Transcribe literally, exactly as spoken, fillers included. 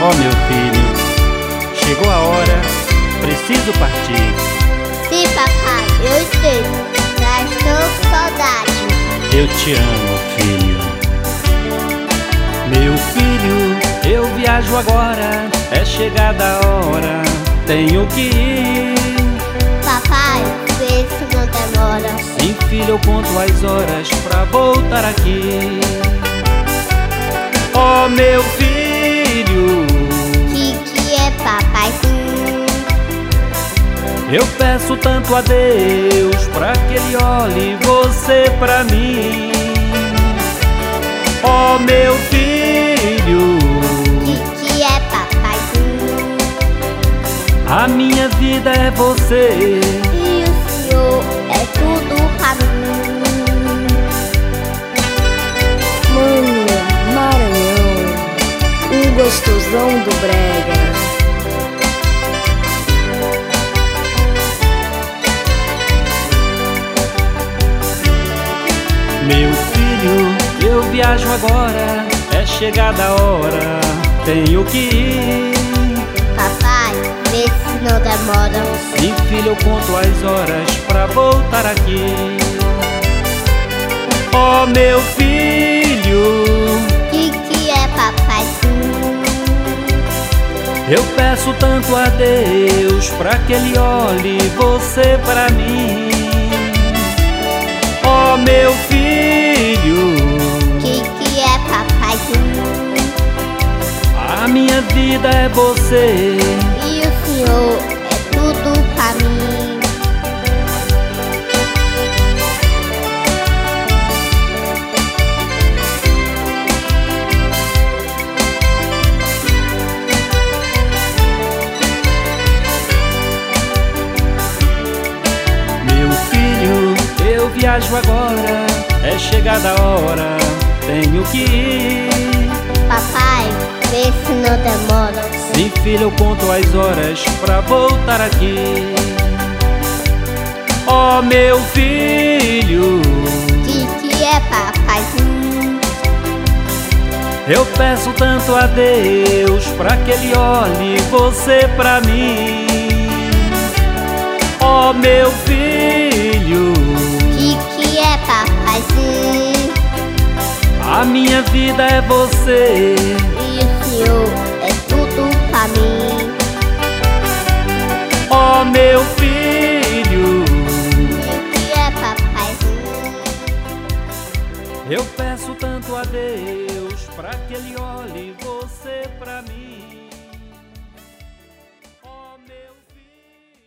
Ó meu filho, chegou a hora, preciso partir. Sim, papai, eu entendo, já estou com saudade. Eu te amo, filho. Meu filho, eu viajo agora, é chegada a hora, tenho que ir. Papai, vê se não demora. Sim, filho, eu conto as horas pra voltar aqui. Ó meu filho, Que que é, papai? Sim. eu peço tanto a Deus pra que Ele olhe você pra mim. Ó meu filho, Que que é, papai? Sim. a minha vida é você. E o senhor é tudo pra mim. Mano, Maranhão, um gostosão do brega. Meu filho, eu viajo agora, é chegada a hora, tenho que ir. Papai, vê se não demora. Sim, filho, eu conto as horas pra voltar aqui. Ó meu filho, Que que é, papai? Sim. eu peço tanto a Deus pra que Ele olhe você pra mim. Ó meu filho, Que que é, papai? Sim. a minha vida é você. E o senhor é tudo pra mim. Meu filho, eu viajo agora, é chegada a hora, tenho que ir. Papai, vê se não demora. Sim, filho, eu conto as horas pra voltar aqui. Ó meu filho, Que que é, papai? Sim. eu peço tanto a Deus pra que Ele olhe você pra mim. Ó meu filho, Que que é, papai? Sim. a minha vida é você. E o senhor é tudo pra mim. Ó meu filho, Que que é, papai? Sim. eu peço tanto a Deus pra que Ele olhe você.